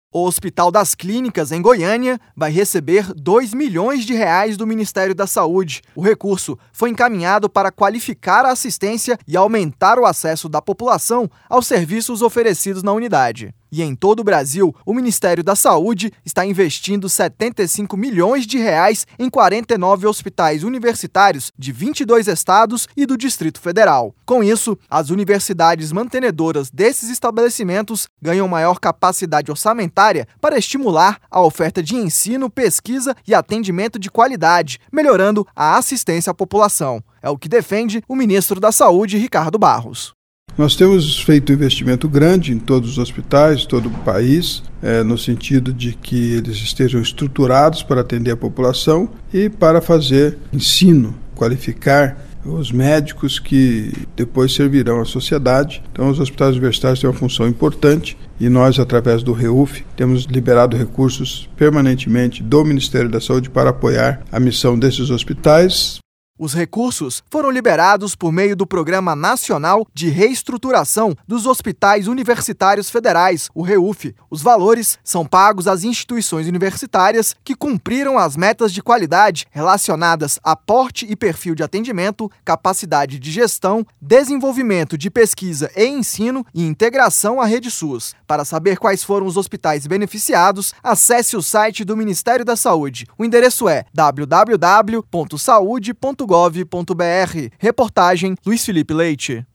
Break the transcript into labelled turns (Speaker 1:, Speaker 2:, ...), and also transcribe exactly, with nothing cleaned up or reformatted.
Speaker 1: O Hospital das Clínicas, em Goiânia, vai receber dois milhões de reais do Ministério da Saúde. O recurso foi encaminhado para qualificar a assistência e aumentar o acesso da população aos serviços oferecidos na unidade. E em todo o Brasil, o Ministério da Saúde está investindo setenta e cinco milhões de reais em quarenta e nove hospitais universitários de vinte e dois estados e do Distrito Federal. Com isso, as universidades mantenedoras desses estabelecimentos ganham maior capacidade orçamentária para estimular a oferta de ensino, pesquisa e atendimento de qualidade, melhorando a assistência à população. É o que defende o ministro da Saúde, Ricardo Barros.
Speaker 2: Nós temos feito um investimento grande em todos os hospitais, todo o país, é, no sentido de que eles estejam estruturados para atender a população e para fazer ensino, qualificar os médicos que depois servirão à sociedade. Então, os hospitais universitários têm uma função importante e nós, através do REUF, temos liberado recursos permanentemente do Ministério da Saúde para apoiar a missão desses hospitais.
Speaker 1: Os recursos foram liberados por meio do Programa Nacional de Reestruturação dos Hospitais Universitários Federais, o REUF. Os valores são pagos às instituições universitárias que cumpriram as metas de qualidade relacionadas a porte e perfil de atendimento, capacidade de gestão, desenvolvimento de pesquisa e ensino e integração à rede SUS. Para saber quais foram os hospitais beneficiados, acesse o site do Ministério da Saúde. O endereço é w w w ponto saude ponto gov ponto br. Reportagem Luiz Felipe Leite.